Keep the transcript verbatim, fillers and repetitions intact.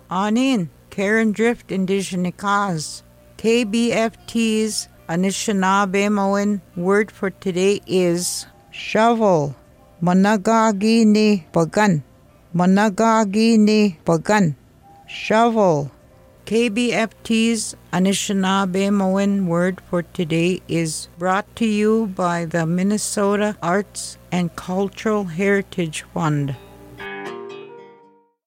Anin, Karen Drift Indigenikaz. K B F T's Anishinaabe word for today is shovel. Managagi ni bagan. Managagi ni bagan. Shovel. K B F T's Anishinaabe word for today is brought to you by the Minnesota Arts and Cultural Heritage Fund.